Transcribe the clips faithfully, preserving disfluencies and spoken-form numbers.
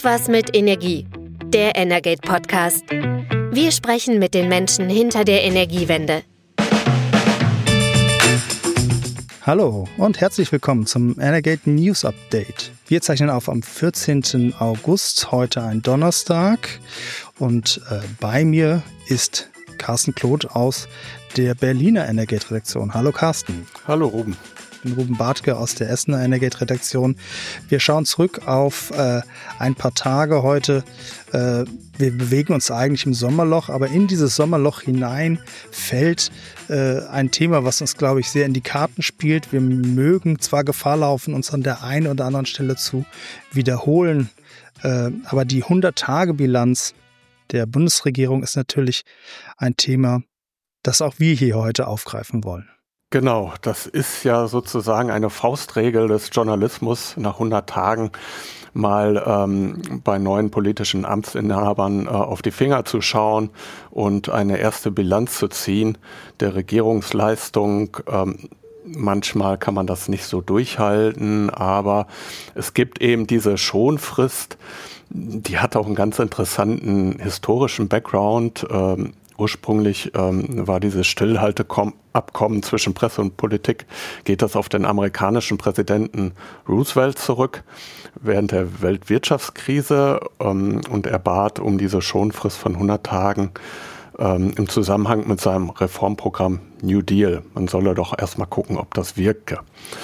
Irgendwas mit Energie. Der Energate Podcast. Wir sprechen mit den Menschen hinter der Energiewende. Hallo und herzlich willkommen zum Energate News Update. Wir zeichnen auf am vierzehnten August, heute ein Donnerstag. Und äh, bei mir ist Carsten Kloth aus der Berliner Energate-Redaktion. Hallo Carsten. Hallo Ruben. Ich bin Ruben Bartke aus der Essener Energate-Redaktion. Wir schauen zurück auf äh, ein paar Tage heute. Äh, wir bewegen uns eigentlich im Sommerloch, aber in dieses Sommerloch hinein fällt äh, ein Thema, was uns, glaube ich, sehr in die Karten spielt. Wir mögen zwar Gefahr laufen, uns an der einen oder anderen Stelle zu wiederholen, äh, aber die hundert-Tage-Bilanz der Bundesregierung ist natürlich ein Thema, das auch wir hier heute aufgreifen wollen. Genau, das ist ja sozusagen eine Faustregel des Journalismus, nach hundert Tagen mal ähm, bei neuen politischen Amtsinhabern äh, auf die Finger zu schauen und eine erste Bilanz zu ziehen der Regierungsleistung. Ähm, manchmal kann man das nicht so durchhalten, aber es gibt eben diese Schonfrist, die hat auch einen ganz interessanten historischen Background. Ähm, Ursprünglich ähm, war dieses Stillhalteabkommen zwischen Presse und Politik, geht das auf den amerikanischen Präsidenten Roosevelt zurück während der Weltwirtschaftskrise ähm, und er bat um diese Schonfrist von hundert Tagen ähm, im Zusammenhang mit seinem Reformprogramm New Deal. Man solle doch erstmal gucken, ob das wirke.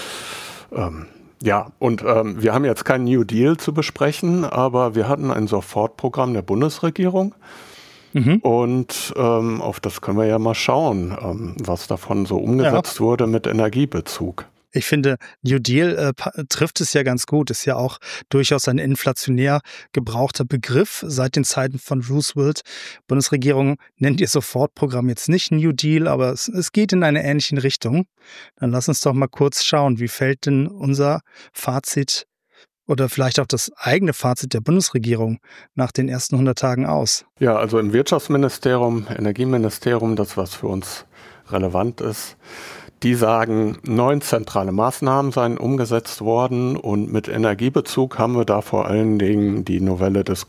Ähm, ja, und ähm, wir haben jetzt kein New Deal zu besprechen, aber wir hatten ein Sofortprogramm der Bundesregierung. Mhm. Und ähm, auf das können wir ja mal schauen, ähm, was davon so umgesetzt ja. wurde mit Energiebezug. Ich finde, New Deal äh, trifft es ja ganz gut. Ist ja auch durchaus ein inflationär gebrauchter Begriff seit den Zeiten von Roosevelt. Bundesregierung nennt ihr Sofortprogramm jetzt nicht New Deal, aber es, es geht in eine ähnliche Richtung. Dann lass uns doch mal kurz schauen, wie fällt denn unser Fazit oder vielleicht auch das eigene Fazit der Bundesregierung nach den ersten hundert Tagen aus? Ja, also im Wirtschaftsministerium, Energieministerium, das was für uns relevant ist, die sagen, neun zentrale Maßnahmen seien umgesetzt worden und mit Energiebezug haben wir da vor allen Dingen die Novelle des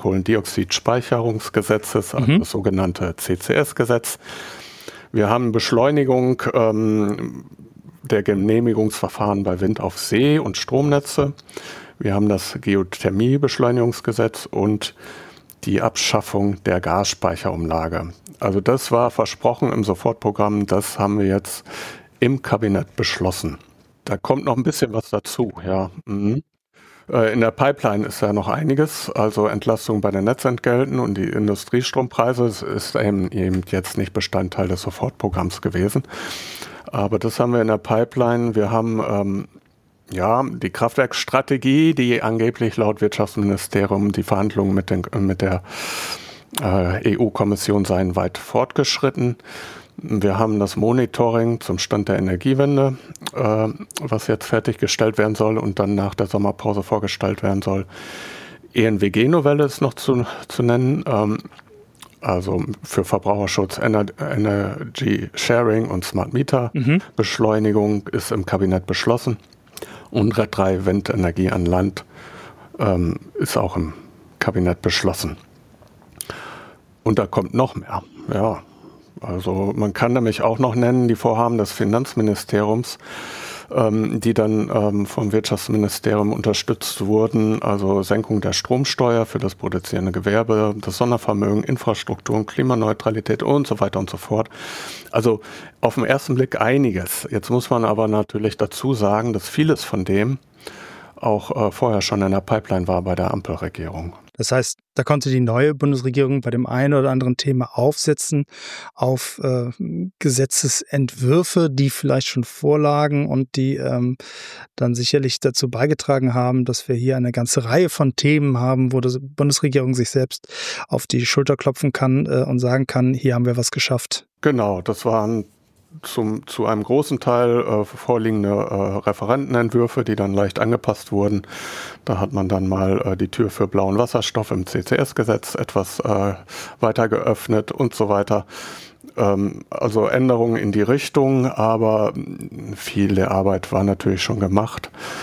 Kohlendioxidspeicherungsgesetzes, also mhm. das sogenannte C C S-Gesetz. Wir haben Beschleunigung ähm, der Genehmigungsverfahren bei Wind auf See und Stromnetze. Wir haben das Geothermie-Beschleunigungsgesetz und die Abschaffung der Gasspeicherumlage. Also das war versprochen im Sofortprogramm, das haben wir jetzt im Kabinett beschlossen. Da kommt noch ein bisschen was dazu, ja. Mhm. In der Pipeline ist ja noch einiges, also Entlastung bei den Netzentgelten und die Industriestrompreise ist eben, eben jetzt nicht Bestandteil des Sofortprogramms gewesen. Aber das haben wir in der Pipeline. Wir haben ähm, Ja, die Kraftwerksstrategie, die angeblich laut Wirtschaftsministerium die Verhandlungen mit, den, mit der äh, E U-Kommission seien weit fortgeschritten. Wir haben das Monitoring zum Stand der Energiewende, äh, was jetzt fertiggestellt werden soll und dann nach der Sommerpause vorgestellt werden soll. E N W G-Novelle ist noch zu, zu nennen, ähm, also für Verbraucherschutz, Ener- Energy Sharing und Smart Meter mhm. Beschleunigung ist im Kabinett beschlossen. Und R E D drei Windenergie an Land ähm, ist auch im Kabinett beschlossen. Und da kommt noch mehr. Ja, also man kann nämlich auch noch nennen die Vorhaben des Finanzministeriums, ähm, die dann ähm, vom Wirtschaftsministerium unterstützt wurden. Also Senkung der Stromsteuer für das produzierende Gewerbe, das Sondervermögen, Infrastruktur und Klimaneutralität und so weiter und so fort. Also auf den ersten Blick einiges. Jetzt muss man aber natürlich dazu sagen, dass vieles von dem auch äh, vorher schon in der Pipeline war bei der Ampelregierung. Das heißt, da konnte die neue Bundesregierung bei dem einen oder anderen Thema aufsetzen auf äh, Gesetzesentwürfe, die vielleicht schon vorlagen und die ähm, dann sicherlich dazu beigetragen haben, dass wir hier eine ganze Reihe von Themen haben, wo die Bundesregierung sich selbst auf die Schulter klopfen kann äh, und sagen kann, hier haben wir was geschafft. Genau, das waren zum, zu einem großen Teil äh, vorliegende äh, Referentenentwürfe, die dann leicht angepasst wurden. Da hat man dann mal äh, die Tür für blauen Wasserstoff im C C S-Gesetz etwas äh, weiter geöffnet und so weiter. Ähm, also Änderungen in die Richtung, aber viel der Arbeit war natürlich schon gemacht.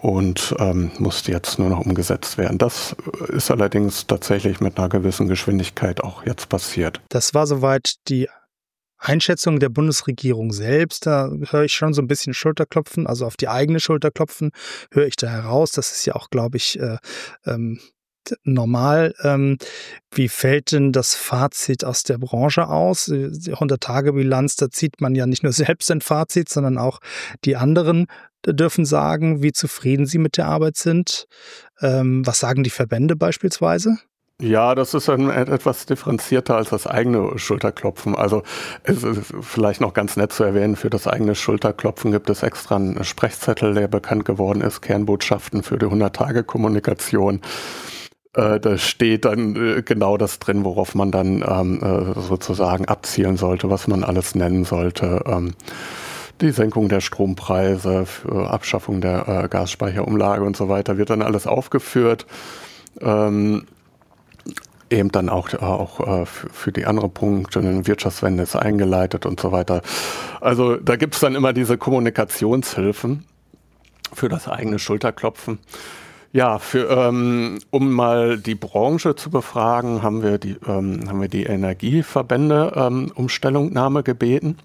und ähm, musste jetzt nur noch umgesetzt werden. Das ist allerdings tatsächlich mit einer gewissen Geschwindigkeit auch jetzt passiert. Das war soweit die Einschätzung der Bundesregierung selbst. Da höre ich schon so ein bisschen Schulterklopfen, also auf die eigene Schulter klopfen, höre ich da heraus. Das ist ja auch, glaube ich, äh, ähm, normal. Ähm, wie fällt denn das Fazit aus der Branche aus? Die hundert-Tage-Bilanz, da zieht man ja nicht nur selbst ein Fazit, sondern auch die anderen dürfen sagen, wie zufrieden sie mit der Arbeit sind. Ähm, was sagen die Verbände beispielsweise? Ja, das ist ein, etwas differenzierter als das eigene Schulterklopfen. Also es ist vielleicht noch ganz nett zu erwähnen, für das eigene Schulterklopfen gibt es extra einen Sprechzettel, der bekannt geworden ist, Kernbotschaften für die hundert-Tage-Kommunikation. Äh, da steht dann äh, genau das drin, worauf man dann ähm, äh, sozusagen abzielen sollte, was man alles nennen sollte. Ähm, die Senkung der Strompreise, für Abschaffung der äh, Gasspeicherumlage und so weiter wird dann alles aufgeführt. Ähm, Eben dann auch, auch äh, für die anderen Punkte, eine Wirtschaftswende ist eingeleitet und so weiter. Also da gibt es dann immer diese Kommunikationshilfen für das eigene Schulterklopfen. Ja, für, ähm, um mal die Branche zu befragen, haben wir die, ähm, haben wir die Energieverbände ähm, um Stellungnahme gebeten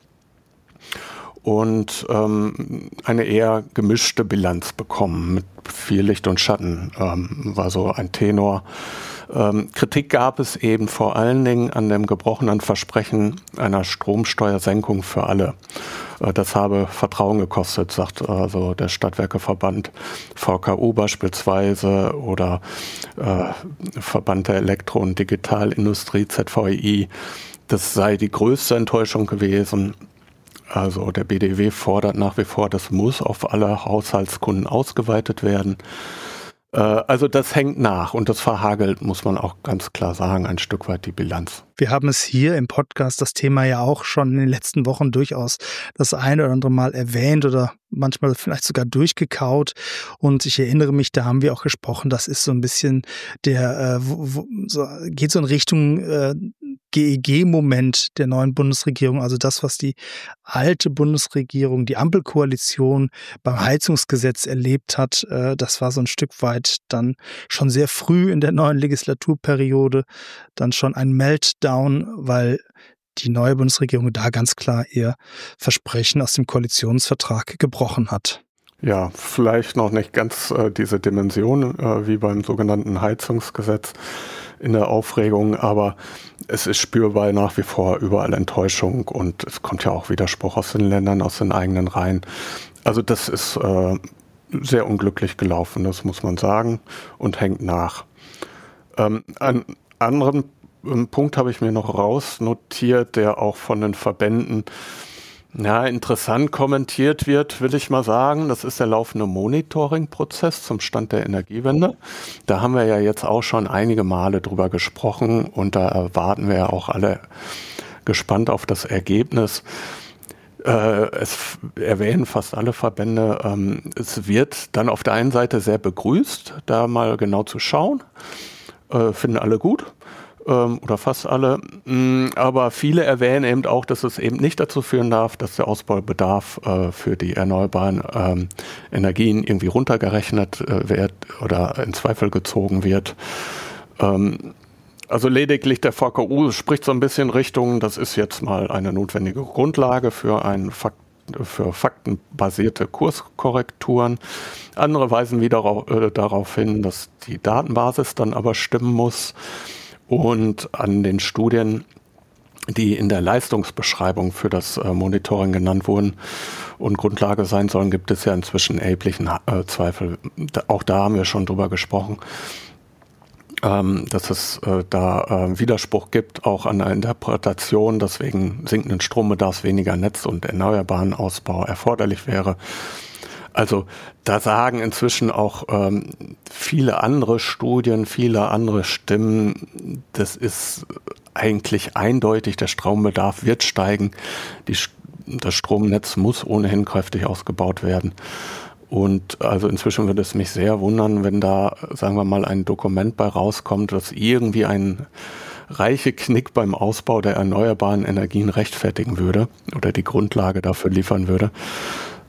und ähm, eine eher gemischte Bilanz bekommen mit viel Licht und Schatten, ähm, war so ein Tenor. Ähm, Kritik gab es eben vor allen Dingen an dem gebrochenen Versprechen einer Stromsteuersenkung für alle. Äh, das habe Vertrauen gekostet, sagt also der Stadtwerkeverband, V K U beispielsweise oder äh, Verband der Elektro- und Digitalindustrie, Z V E I. Das sei die größte Enttäuschung gewesen. Also der B D W fordert nach wie vor, das muss auf alle Haushaltskunden ausgeweitet werden. Also das hängt nach und das verhagelt, muss man auch ganz klar sagen, ein Stück weit die Bilanz. Wir haben es hier im Podcast, das Thema ja auch schon in den letzten Wochen durchaus das eine oder andere Mal erwähnt oder manchmal vielleicht sogar durchgekaut. Und ich erinnere mich, da haben wir auch gesprochen, das ist so ein bisschen der, äh, wo, wo, so, geht so in Richtung äh, G E G-Moment der neuen Bundesregierung, also das, was die alte Bundesregierung, die Ampelkoalition beim Heizungsgesetz erlebt hat, äh, das war so ein Stück weit dann schon sehr früh in der neuen Legislaturperiode dann schon ein Meltdown, weil die neue Bundesregierung da ganz klar ihr Versprechen aus dem Koalitionsvertrag gebrochen hat. Ja, vielleicht noch nicht ganz äh, diese Dimension äh, wie beim sogenannten Heizungsgesetz in der Aufregung, aber es ist spürbar nach wie vor überall Enttäuschung und es kommt ja auch Widerspruch aus den Ländern, aus den eigenen Reihen. Also das ist äh, sehr unglücklich gelaufen, das muss man sagen, und hängt nach. Ähm, einen anderen ähm, Punkt habe ich mir noch rausnotiert, der auch von den Verbänden ja, interessant kommentiert wird, will ich mal sagen. Das ist der laufende Monitoring-Prozess zum Stand der Energiewende. Da haben wir ja jetzt auch schon einige Male drüber gesprochen und da erwarten wir ja auch alle gespannt auf das Ergebnis. Äh, es erwähnen fast alle Verbände, ähm, es wird dann auf der einen Seite sehr begrüßt, da mal genau zu schauen. Äh, finden alle gut. Oder fast alle, aber viele erwähnen eben auch, dass es eben nicht dazu führen darf, dass der Ausbaubedarf äh, für die erneuerbaren ähm, Energien irgendwie runtergerechnet äh, wird oder in Zweifel gezogen wird. Ähm, also lediglich der V K U spricht so ein bisschen Richtung, das ist jetzt mal eine notwendige Grundlage für ein Fakt für faktenbasierte Kurskorrekturen. Andere weisen wieder äh, darauf hin, dass die Datenbasis dann aber stimmen muss. Und an den Studien, die in der Leistungsbeschreibung für das äh, Monitoring genannt wurden und Grundlage sein sollen, gibt es ja inzwischen erheblichen äh, Zweifel. Da, auch da haben wir schon drüber gesprochen, ähm, dass es äh, da äh, Widerspruch gibt, auch an der Interpretation, dass wegen sinkenden Strombedarfs weniger Netz- und erneuerbaren Ausbau erforderlich wäre. Also da sagen inzwischen auch ähm, viele andere Studien, viele andere Stimmen, das ist eigentlich eindeutig, der Strombedarf wird steigen, die, das Stromnetz muss ohnehin kräftig ausgebaut werden. Und also inzwischen würde es mich sehr wundern, wenn da, sagen wir mal, ein Dokument bei rauskommt, das irgendwie einen reiche Knick beim Ausbau der erneuerbaren Energien rechtfertigen würde oder die Grundlage dafür liefern würde.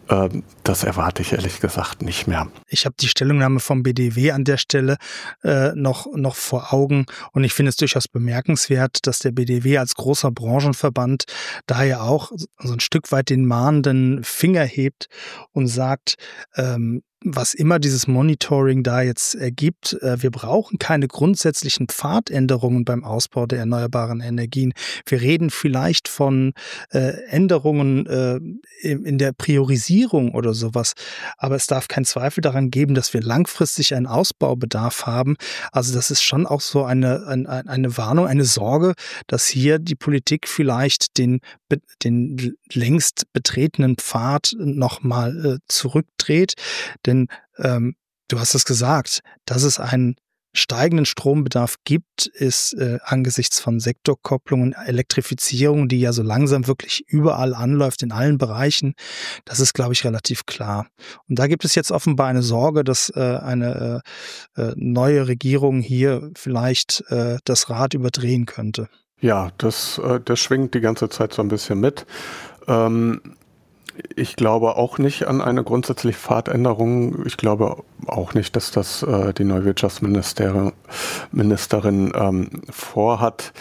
Ähm, das erwarte ich ehrlich gesagt nicht mehr. Ich habe die Stellungnahme vom B D W an der Stelle äh, noch, noch vor Augen und ich finde es durchaus bemerkenswert, dass der B D W als großer Branchenverband daher auch so ein Stück weit den mahnenden Finger hebt und sagt, ähm, was immer dieses Monitoring da jetzt ergibt, äh, wir brauchen keine grundsätzlichen Pfadänderungen beim Ausbau der erneuerbaren Energien. Wir reden vielleicht von äh, Änderungen äh, in, in der Priorisierung oder sowas, aber es darf keinen Zweifel daran geben, dass wir langfristig einen Ausbaubedarf haben. Also das ist schon auch so eine, eine, eine Warnung, eine Sorge, dass hier die Politik vielleicht den, den längst betretenen Pfad nochmal äh, zurückdreht. Denn ähm, du hast es gesagt, dass es einen steigenden Strombedarf gibt, ist äh, angesichts von Sektorkopplungen, Elektrifizierung, die ja so langsam wirklich überall anläuft, in allen Bereichen. Das ist, glaube ich, relativ klar. Und da gibt es jetzt offenbar eine Sorge, dass äh, eine äh, neue Regierung hier vielleicht äh, das Rad überdrehen könnte. Ja, das, äh, das schwingt die ganze Zeit so ein bisschen mit. Ähm Ich glaube auch nicht an eine grundsätzliche Pfadänderung. Ich glaube auch nicht, dass das äh, die neue Wirtschaftsministerin Ministerin, ähm, vorhat.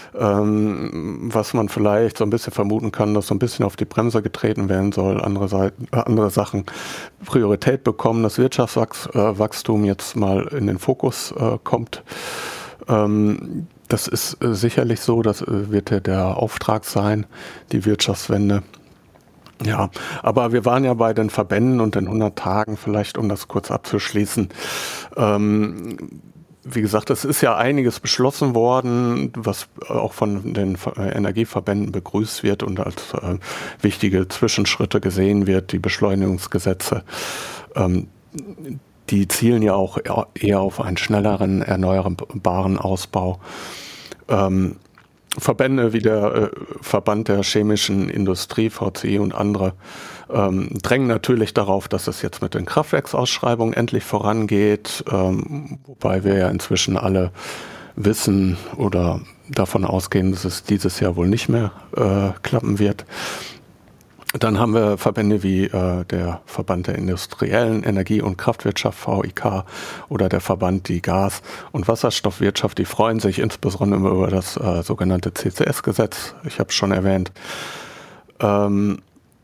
Ähm, was man vielleicht so ein bisschen vermuten kann, dass so ein bisschen auf die Bremse getreten werden soll, andere, Seiten, äh, andere Sachen Priorität bekommen, dass Wirtschaftswachstum äh, jetzt mal in den Fokus äh, kommt. Ähm, das ist äh, sicherlich so, das äh, wird ja der Auftrag sein, die Wirtschaftswende. Ja, aber wir waren ja bei den Verbänden und den hundert Tagen, vielleicht um das kurz abzuschließen. Ähm, wie gesagt, es ist ja einiges beschlossen worden, was auch von den Energieverbänden begrüßt wird und als äh, wichtige Zwischenschritte gesehen wird, die Beschleunigungsgesetze. Ähm, die zielen ja auch eher auf einen schnelleren erneuerbaren Ausbau. Ähm, Verbände wie der äh, Verband der chemischen Industrie, V C I und andere, ähm, drängen natürlich darauf, dass es jetzt mit den Kraftwerksausschreibungen endlich vorangeht, ähm, wobei wir ja inzwischen alle wissen oder davon ausgehen, dass es dieses Jahr wohl nicht mehr äh, klappen wird. Dann haben wir Verbände wie äh, der Verband der industriellen Energie- und Kraftwirtschaft, V I K, oder der Verband die Gas- und Wasserstoffwirtschaft, die freuen sich insbesondere über das äh, sogenannte C C S-Gesetz. Ich habe es schon erwähnt. Ähm,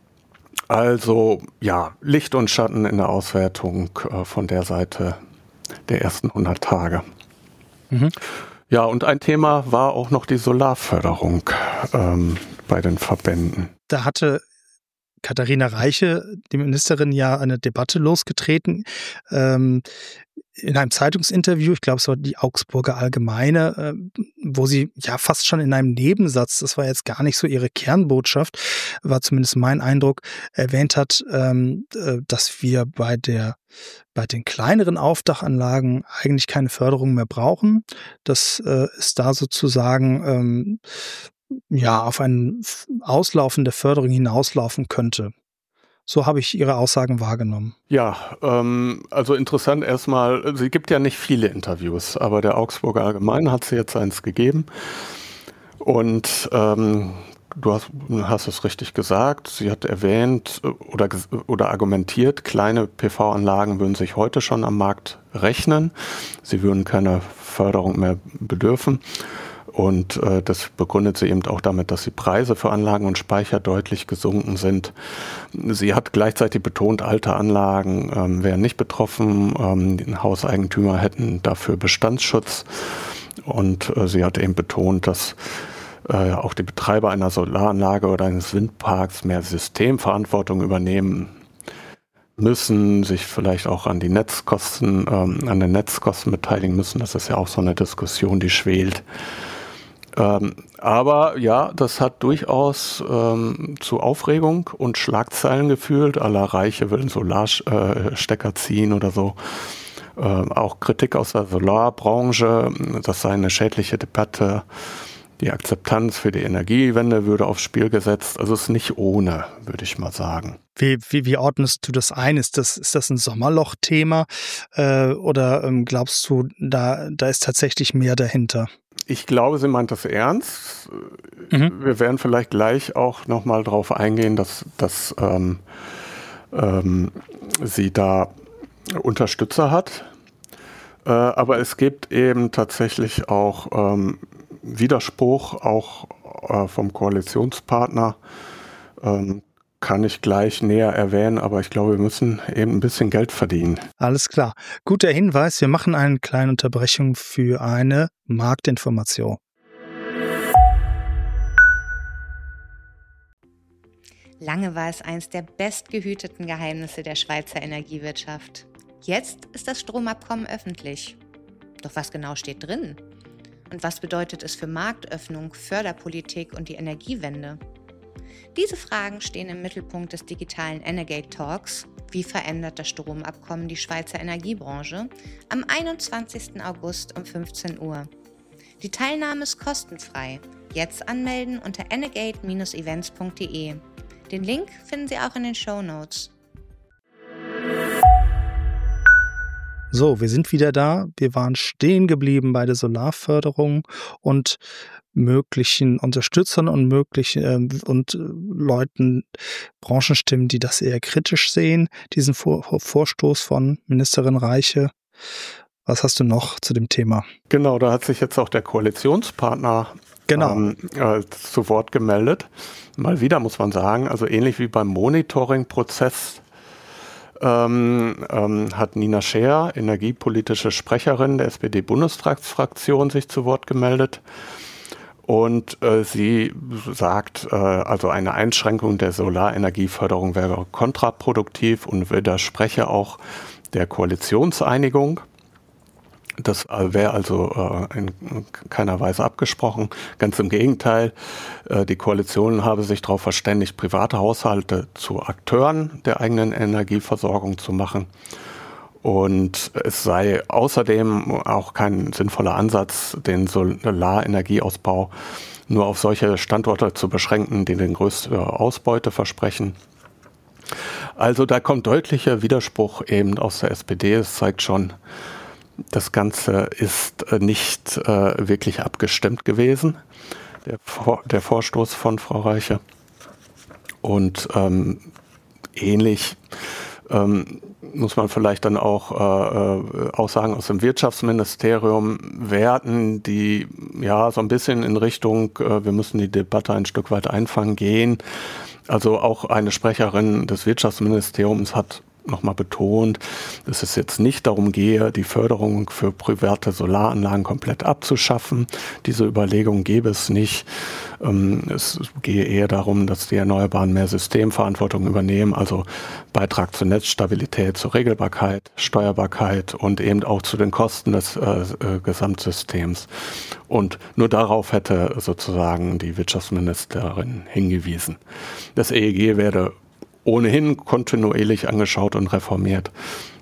also ja, Licht und Schatten in der Auswertung äh, von der Seite der ersten hundert Tage. Mhm. Ja, und ein Thema war auch noch die Solarförderung ähm, bei den Verbänden. Da hatte Katharina Reiche, die Ministerin, ja eine Debatte losgetreten. Ähm, in einem Zeitungsinterview, ich glaube, es war die Augsburger Allgemeine, äh, wo sie ja fast schon in einem Nebensatz, das war jetzt gar nicht so ihre Kernbotschaft, war zumindest mein Eindruck, erwähnt hat, ähm, äh, dass wir bei der bei den kleineren Aufdachanlagen eigentlich keine Förderung mehr brauchen. Das äh, ist da sozusagen ähm, ja, auf ein Auslaufen der Förderung hinauslaufen könnte. So habe ich Ihre Aussagen wahrgenommen. Ja, ähm, also interessant erstmal, sie gibt ja nicht viele Interviews, aber der Augsburger Allgemeine hat sie jetzt eins gegeben. Und ähm, du hast, hast es richtig gesagt, sie hat erwähnt oder, oder argumentiert, kleine P V-Anlagen würden sich heute schon am Markt rechnen. Sie würden keine Förderung mehr bedürfen. Und äh, das begründet sie eben auch damit, dass die Preise für Anlagen und Speicher deutlich gesunken sind. Sie hat gleichzeitig betont, alte Anlagen ähm, wären nicht betroffen, ähm, die Hauseigentümer hätten dafür Bestandsschutz. Und äh, sie hat eben betont, dass äh, auch die Betreiber einer Solaranlage oder eines Windparks mehr Systemverantwortung übernehmen müssen, sich vielleicht auch an die Netzkosten, ähm, an den Netzkosten beteiligen müssen. Das ist ja auch so eine Diskussion, die schwelt. Ähm, aber ja, das hat durchaus ähm, zu Aufregung und Schlagzeilen geführt. Aller Reiche will einen Solarstecker äh, ziehen oder so. Ähm, auch Kritik aus der Solarbranche, das sei eine schädliche Debatte. Die Akzeptanz für die Energiewende würde aufs Spiel gesetzt. Also es ist nicht ohne, würde ich mal sagen. Wie, wie, wie ordnest du das ein? Ist das, ist das ein Sommerloch-Thema äh, oder ähm, glaubst du, da, da ist tatsächlich mehr dahinter? Ich glaube, sie meint das ernst. Mhm. Wir werden vielleicht gleich auch nochmal drauf eingehen, dass, dass ähm, ähm, sie da Unterstützer hat. Äh, aber es gibt eben tatsächlich auch ähm, Widerspruch, auch äh, vom Koalitionspartner. Ähm, kann ich gleich näher erwähnen, aber ich glaube, wir müssen eben ein bisschen Geld verdienen. Alles klar. Guter Hinweis. Wir machen eine kleine Unterbrechung für eine Marktinformation. Lange war es eines der bestgehüteten Geheimnisse der Schweizer Energiewirtschaft. Jetzt ist das Stromabkommen öffentlich. Doch was genau steht drin? Und was bedeutet es für Marktöffnung, Förderpolitik und die Energiewende? Diese Fragen stehen im Mittelpunkt des digitalen Energate Talks. Wie verändert das Stromabkommen die Schweizer Energiebranche? Am einundzwanzigsten August um fünfzehn Uhr. Die Teilnahme ist kostenfrei. Jetzt anmelden unter energate Bindestrich events punkt de. Den Link finden Sie auch in den Shownotes. So, wir sind wieder da. Wir waren stehen geblieben bei der Solarförderung und möglichen Unterstützern und möglichen äh, und äh, Leuten, Branchenstimmen, die das eher kritisch sehen, diesen Vor- Vorstoß von Ministerin Reiche. Was hast du noch zu dem Thema? Genau, da hat sich jetzt auch der Koalitionspartner genau. ähm, äh, zu Wort gemeldet. Mal wieder muss man sagen, also ähnlich wie beim Monitoring-Prozess ähm, ähm, hat Nina Scheer, energiepolitische Sprecherin der S P D-Bundestagsfraktion, sich zu Wort gemeldet. Und äh, sie sagt, äh, also eine Einschränkung der Solarenergieförderung wäre kontraproduktiv und widerspreche auch der Koalitionseinigung. Das wäre also äh, in keiner Weise abgesprochen. Ganz im Gegenteil, äh, die Koalition habe sich darauf verständigt, private Haushalte zu Akteuren der eigenen Energieversorgung zu machen. Und es sei außerdem auch kein sinnvoller Ansatz, den Solarenergieausbau nur auf solche Standorte zu beschränken, die den größte Ausbeute versprechen. Also da kommt deutlicher Widerspruch eben aus der S P D. Es zeigt schon, das Ganze ist nicht äh, wirklich abgestimmt gewesen, der, Vor- der Vorstoß von Frau Reiche. Und ähm, ähnlich ähm, muss man vielleicht dann auch äh, Aussagen aus dem Wirtschaftsministerium werten, die ja so ein bisschen in Richtung, äh, wir müssen die Debatte ein Stück weit einfangen, gehen. Also auch eine Sprecherin des Wirtschaftsministeriums hat nochmal betont, dass es jetzt nicht darum gehe, die Förderung für private Solaranlagen komplett abzuschaffen. Diese Überlegung gäbe es nicht. Es gehe eher darum, dass die Erneuerbaren mehr Systemverantwortung übernehmen, also Beitrag zur Netzstabilität, zur Regelbarkeit, Steuerbarkeit und eben auch zu den Kosten des äh, Gesamtsystems. Und nur darauf hätte sozusagen die Wirtschaftsministerin hingewiesen. Das E E G werde ohnehin kontinuierlich angeschaut und reformiert.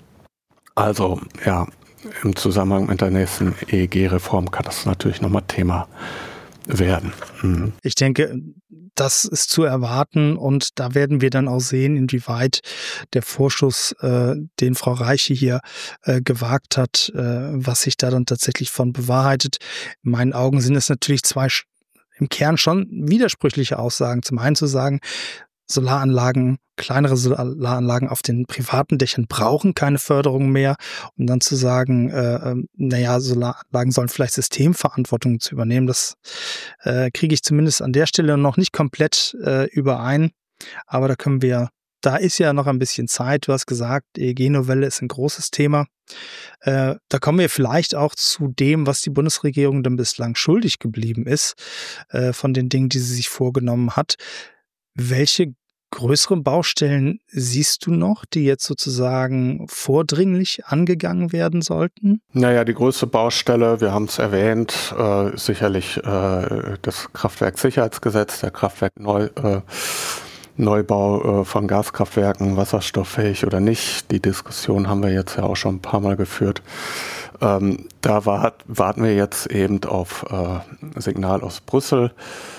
Also ja, im Zusammenhang mit der nächsten E E G-Reform kann das natürlich nochmal Thema werden. Mhm. Ich denke, das ist zu erwarten und da werden wir dann auch sehen, inwieweit der Vorschuss, äh, den Frau Reiche hier äh, gewagt hat, äh, was sich da dann tatsächlich von bewahrheitet. In meinen Augen sind es natürlich zwei im Kern schon widersprüchliche Aussagen. Zum einen zu sagen, Solaranlagen, kleinere Solaranlagen auf den privaten Dächern brauchen keine Förderung mehr, um dann zu sagen, äh, naja, Solaranlagen sollen vielleicht Systemverantwortung zu übernehmen. Das äh, kriege ich zumindest an der Stelle noch nicht komplett äh, überein, aber da können wir, da ist ja noch ein bisschen Zeit. Du hast gesagt, E E G-Novelle ist ein großes Thema. Äh, da kommen wir vielleicht auch zu dem, was die Bundesregierung dann bislang schuldig geblieben ist, äh, von den Dingen, die sie sich vorgenommen hat. Welche größeren Baustellen siehst du noch, die jetzt sozusagen vordringlich angegangen werden sollten? Naja, die größte Baustelle, wir haben es erwähnt, äh, sicherlich äh, das Kraftwerksicherheitsgesetz, der Kraftwerkneu, äh, Neubau äh, von Gaskraftwerken, wasserstofffähig oder nicht. Die Diskussion haben wir jetzt ja auch schon ein paar Mal geführt. Ähm, da wart, warten wir jetzt eben auf äh, Signal aus Brüssel.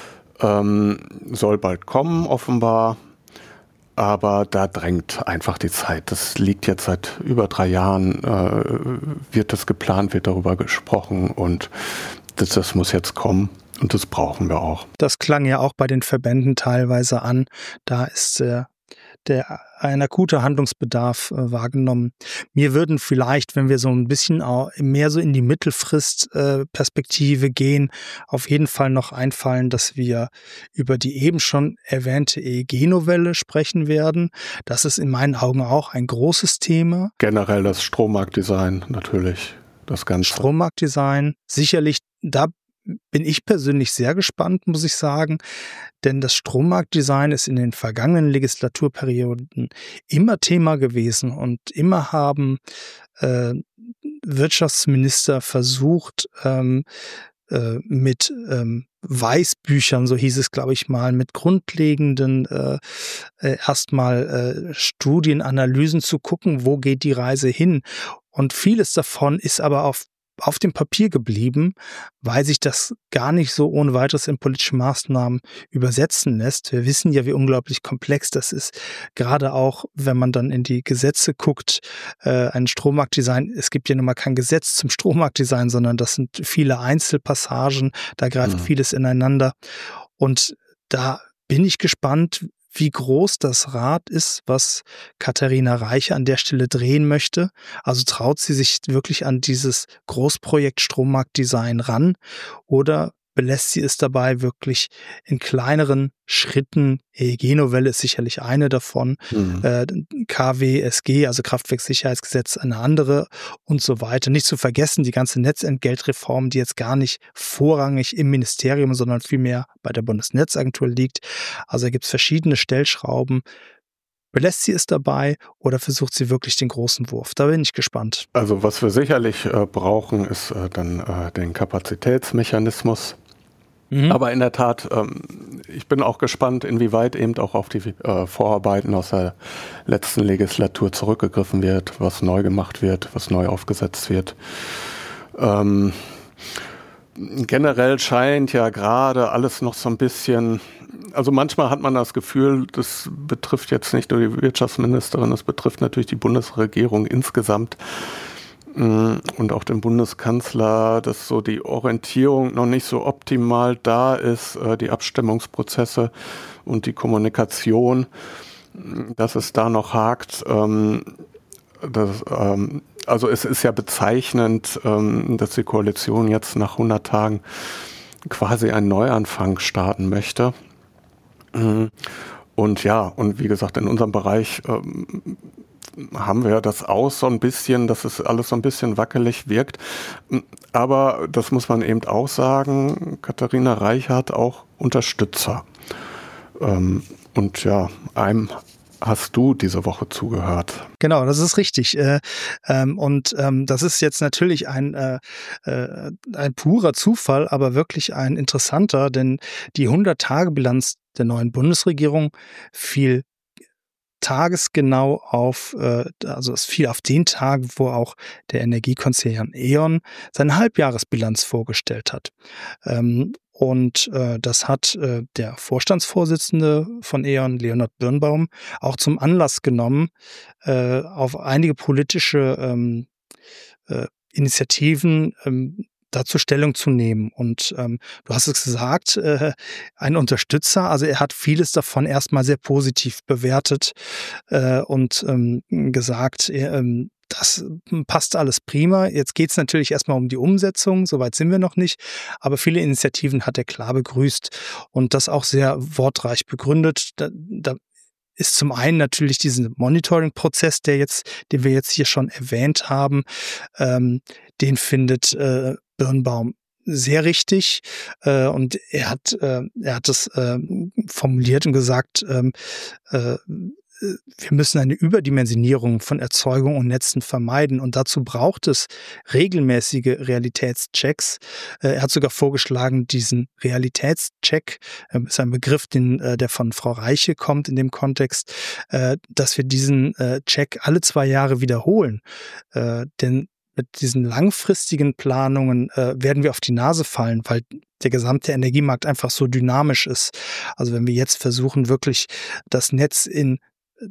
Ähm, soll bald kommen, offenbar. Aber da drängt einfach die Zeit. Das liegt jetzt seit über drei Jahren, äh, wird das geplant, wird darüber gesprochen und das, das muss jetzt kommen und das brauchen wir auch. Das klang ja auch bei den Verbänden teilweise an. Da ist äh, der ein akuter Handlungsbedarf äh, wahrgenommen. Mir würden vielleicht, wenn wir so ein bisschen auch mehr so in die Mittelfristperspektive äh, gehen, auf jeden Fall noch einfallen, dass wir über die eben schon erwähnte E E G-Novelle sprechen werden. Das ist in meinen Augen auch ein großes Thema. Generell das Strommarktdesign natürlich, das Ganze. Strommarktdesign, sicherlich, da bin ich persönlich sehr gespannt, muss ich sagen, denn das Strommarktdesign ist in den vergangenen Legislaturperioden immer Thema gewesen und immer haben äh, Wirtschaftsminister versucht, ähm, äh, mit ähm, Weißbüchern, so hieß es, glaube ich mal, mit grundlegenden äh, äh, erstmal äh, Studienanalysen zu gucken, wo geht die Reise hin. Und vieles davon ist aber auf auf dem Papier geblieben, weil sich das gar nicht so ohne weiteres in politische Maßnahmen übersetzen lässt. Wir wissen ja, wie unglaublich komplex das ist. Gerade auch, wenn man dann in die Gesetze guckt, äh, ein Strommarktdesign, es gibt ja nun mal kein Gesetz zum Strommarktdesign, sondern das sind viele Einzelpassagen, da greift mhm. vieles ineinander. Und da bin ich gespannt, wie groß das Rad ist, was Katharina Reiche an der Stelle drehen möchte. Also traut sie sich wirklich an dieses Großprojekt Strommarktdesign ran oder belässt sie es dabei wirklich in kleineren Schritten? E E G-Novelle ist sicherlich eine davon, mhm. äh, K W S G, also Kraftwerkssicherheitsgesetz, eine andere und so weiter. Nicht zu vergessen die ganze Netzentgeltreform, die jetzt gar nicht vorrangig im Ministerium, sondern vielmehr bei der Bundesnetzagentur liegt. Also da gibt es verschiedene Stellschrauben. Belässt sie es dabei oder versucht sie wirklich den großen Wurf? Da bin ich gespannt. Also was wir sicherlich äh, brauchen, ist äh, dann äh, den Kapazitätsmechanismus. Mhm. Aber in der Tat, ähm, ich bin auch gespannt, inwieweit eben auch auf die äh, Vorarbeiten aus der letzten Legislatur zurückgegriffen wird, was neu gemacht wird, was neu aufgesetzt wird. Ähm, generell scheint ja gerade alles noch so ein bisschen, also manchmal hat man das Gefühl, das betrifft jetzt nicht nur die Wirtschaftsministerin, das betrifft natürlich die Bundesregierung insgesamt und auch den Bundeskanzler, dass so die Orientierung noch nicht so optimal da ist, die Abstimmungsprozesse und die Kommunikation, dass es da noch hakt. Das, also es ist ja bezeichnend, dass die Koalition jetzt nach hundert Tagen quasi einen Neuanfang starten möchte. Und ja, und wie gesagt, in unserem Bereich ähm, haben wir das auch so ein bisschen, dass es alles so ein bisschen wackelig wirkt. Aber das muss man eben auch sagen, Katharina Reiche hat auch Unterstützer. Ähm, und ja, einem hast du diese Woche zugehört. Genau, das ist richtig. Äh, ähm, und ähm, das ist jetzt natürlich ein, äh, äh, ein purer Zufall, aber wirklich ein interessanter, denn die hundert-Tage-Bilanz der neuen Bundesregierung fiel tagesgenau auf, äh, also es fiel auf den Tag, wo auch der Energiekonzern E.ON seine Halbjahresbilanz vorgestellt hat. Ähm, und äh, das hat äh, der Vorstandsvorsitzende von E.ON, Leonhard Birnbaum, auch zum Anlass genommen, äh, auf einige politische ähm, äh, Initiativen ähm, dazu Stellung zu nehmen. Und ähm, du hast es gesagt, äh, ein Unterstützer, also er hat vieles davon erstmal sehr positiv bewertet äh, und ähm, gesagt, äh, das passt alles prima. Jetzt geht es natürlich erstmal um die Umsetzung, soweit sind wir noch nicht, aber viele Initiativen hat er klar begrüßt und das auch sehr wortreich begründet. Da, da ist zum einen natürlich dieser Monitoring-Prozess, der jetzt, den wir jetzt hier schon erwähnt haben, ähm, den findet äh, Birnbaum sehr richtig äh, und er hat äh, er hat es äh, formuliert und gesagt, ähm, äh, wir müssen eine Überdimensionierung von Erzeugung und Netzen vermeiden und dazu braucht es regelmäßige Realitätschecks. Er hat sogar vorgeschlagen, diesen Realitätscheck, ist ein Begriff, den, der von Frau Reiche kommt in dem Kontext, dass wir diesen Check alle zwei Jahre wiederholen. Denn mit diesen langfristigen Planungen äh, werden wir auf die Nase fallen, weil der gesamte Energiemarkt einfach so dynamisch ist. Also wenn wir jetzt versuchen, wirklich das Netz in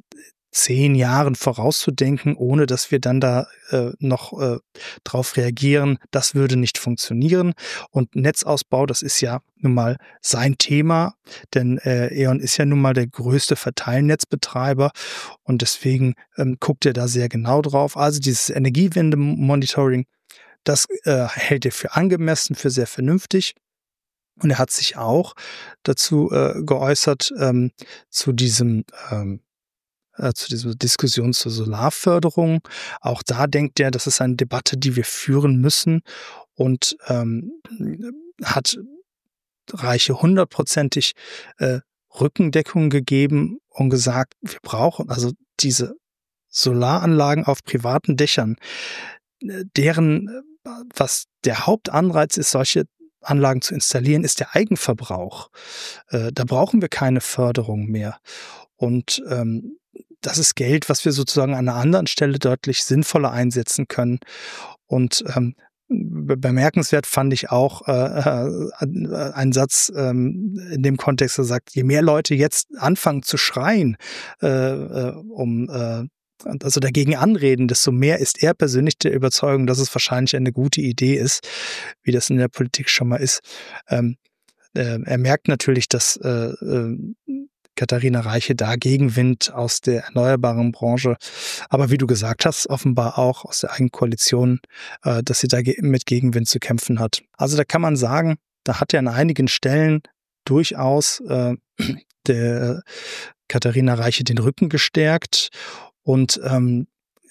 zehn Jahren vorauszudenken, ohne dass wir dann da äh, noch äh, drauf reagieren, das würde nicht funktionieren. Und Netzausbau, das ist ja nun mal sein Thema, denn äh, E.ON ist ja nun mal der größte Verteilnetzbetreiber und deswegen ähm, guckt er da sehr genau drauf. Also dieses Energiewende-Monitoring, das äh, hält er für angemessen, für sehr vernünftig. Und er hat sich auch dazu äh, geäußert, ähm, zu diesem ähm, zu dieser Diskussion zur Solarförderung. Auch da denkt er, das ist eine Debatte, die wir führen müssen und ähm, hat Reiche hundertprozentig äh, Rückendeckung gegeben und gesagt, wir brauchen also diese Solaranlagen auf privaten Dächern, deren, was der Hauptanreiz ist, solche Anlagen zu installieren, ist der Eigenverbrauch. Äh, da brauchen wir keine Förderung mehr. Und ähm, das ist Geld, was wir sozusagen an einer anderen Stelle deutlich sinnvoller einsetzen können. Und ähm, bemerkenswert fand ich auch äh, äh, einen Satz ähm, in dem Kontext, der sagt, je mehr Leute jetzt anfangen zu schreien, äh, äh, um äh, also dagegen anreden, desto mehr ist er persönlich der Überzeugung, dass es wahrscheinlich eine gute Idee ist, wie das in der Politik schon mal ist. Ähm, äh, er merkt natürlich, dass äh, äh, Katharina Reiche da Gegenwind aus der erneuerbaren Branche, aber wie du gesagt hast, offenbar auch aus der eigenen Koalition, äh, dass sie da ge- mit Gegenwind zu kämpfen hat. Also da kann man sagen, da hat er an einigen Stellen durchaus äh, der Katharina Reiche den Rücken gestärkt und ähm,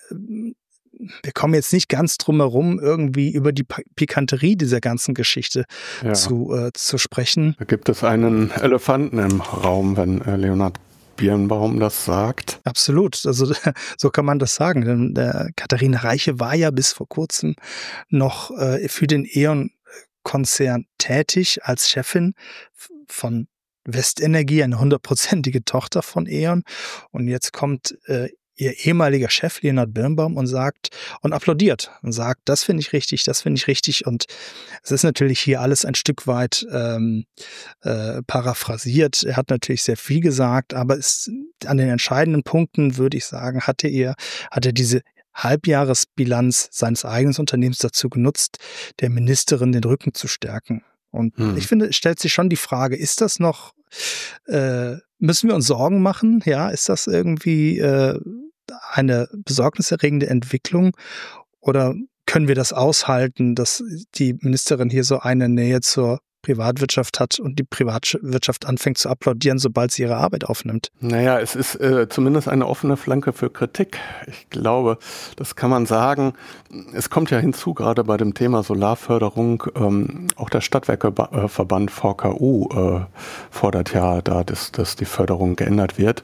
wir kommen jetzt nicht ganz drum herum, irgendwie über die Pikanterie dieser ganzen Geschichte ja. zu, äh, zu sprechen. Da gibt es einen Elefanten im Raum, wenn äh, Leonhard Birnbaum das sagt. Absolut, also so kann man das sagen. Denn äh, Katharina Reiche war ja bis vor kurzem noch äh, für den E.ON-Konzern tätig als Chefin von Westenergie, eine hundertprozentige Tochter von E.ON. Und jetzt kommt äh, ihr ehemaliger Chef Leonhard Birnbaum und sagt und applaudiert und sagt, das finde ich richtig, das finde ich richtig. Und es ist natürlich hier alles ein Stück weit ähm, äh, paraphrasiert. Er hat natürlich sehr viel gesagt, aber es, an den entscheidenden Punkten, würde ich sagen, hatte er, hat er diese Halbjahresbilanz seines eigenen Unternehmens dazu genutzt, der Ministerin den Rücken zu stärken. Und hm. ich finde, es stellt sich schon die Frage, ist das noch, äh, müssen wir uns Sorgen machen? Ja, ist das irgendwie äh, eine besorgniserregende Entwicklung oder können wir das aushalten, dass die Ministerin hier so eine Nähe zur Privatwirtschaft hat und die Privatwirtschaft anfängt zu applaudieren, sobald sie ihre Arbeit aufnimmt? Naja, es ist äh, zumindest eine offene Flanke für Kritik. Ich glaube, das kann man sagen. Es kommt ja hinzu, gerade bei dem Thema Solarförderung, ähm, auch der Stadtwerkeverband V K U äh, fordert ja da, dass, dass die Förderung geändert wird.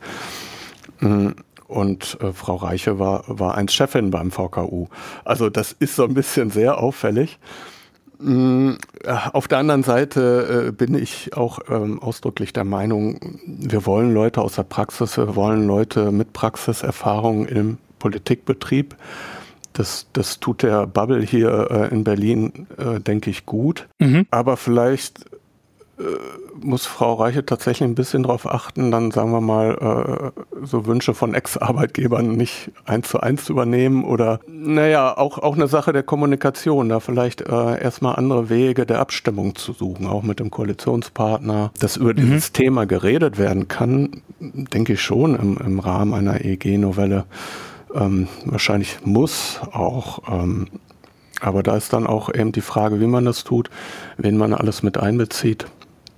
Und äh, Frau Reiche war, war einst Chefin beim V K U. Also das ist so ein bisschen sehr auffällig. Auf der anderen Seite äh, bin ich auch ähm, ausdrücklich der Meinung, wir wollen Leute aus der Praxis, wir wollen Leute mit Praxiserfahrung im Politikbetrieb. Das, das tut der Bubble hier äh, in Berlin, äh, denke ich, gut. Mhm. Aber vielleicht äh, muss Frau Reiche tatsächlich ein bisschen darauf achten, dann sagen wir mal, äh, so Wünsche von Ex-Arbeitgebern nicht eins zu eins zu übernehmen oder, naja, auch, auch eine Sache der Kommunikation, da vielleicht äh, erstmal andere Wege der Abstimmung zu suchen, auch mit dem Koalitionspartner, dass über mhm. dieses Thema geredet werden kann, denke ich schon im, im Rahmen einer E E G-Novelle. Ähm, wahrscheinlich muss auch, ähm, aber da ist dann auch eben die Frage, wie man das tut, wen man alles mit einbezieht.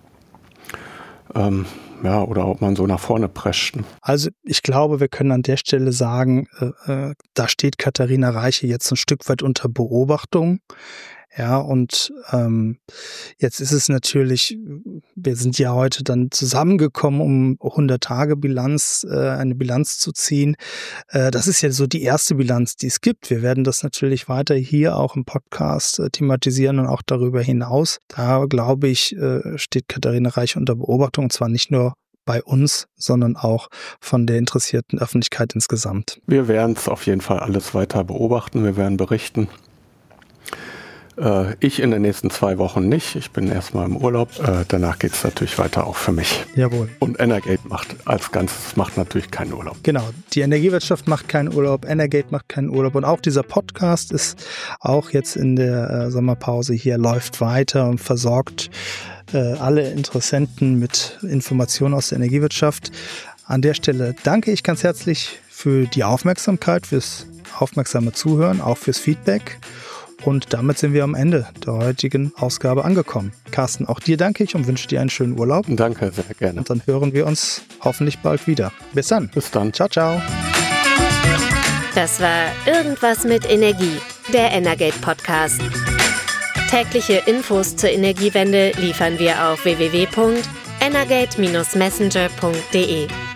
Ähm, ja, oder ob man so nach vorne prescht. Also ich glaube, wir können an der Stelle sagen, äh, da steht Katharina Reiche jetzt ein Stück weit unter Beobachtung. Ja, und ähm, jetzt ist es natürlich, wir sind ja heute dann zusammengekommen, um hundert-Tage-Bilanz, äh, eine Bilanz zu ziehen. Äh, das ist ja so die erste Bilanz, die es gibt. Wir werden das natürlich weiter hier auch im Podcast äh, thematisieren und auch darüber hinaus. Da, glaube ich, äh, steht Katharina Reiche unter Beobachtung, und zwar nicht nur bei uns, sondern auch von der interessierten Öffentlichkeit insgesamt. Wir werden es auf jeden Fall alles weiter beobachten, wir werden berichten. Äh, ich in den nächsten zwei Wochen nicht. Ich bin erstmal im Urlaub. Äh, danach geht es natürlich weiter auch für mich. Jawohl. Und Energate macht als Ganzes macht natürlich keinen Urlaub. Genau, die Energiewirtschaft macht keinen Urlaub, Energate macht keinen Urlaub und auch dieser Podcast ist auch jetzt in der äh, Sommerpause hier, läuft weiter und versorgt äh, alle Interessenten mit Informationen aus der Energiewirtschaft. An der Stelle danke ich ganz herzlich für die Aufmerksamkeit, fürs aufmerksame Zuhören, auch fürs Feedback. Und damit sind wir am Ende der heutigen Ausgabe angekommen. Carsten, auch dir danke ich und wünsche dir einen schönen Urlaub. Danke, sehr gerne. Und dann hören wir uns hoffentlich bald wieder. Bis dann. Bis dann. Ciao, ciao. Das war Irgendwas mit Energie, der Energate Podcast. Tägliche Infos zur Energiewende liefern wir auf w w w punkt energate Bindestrich messenger punkt d e.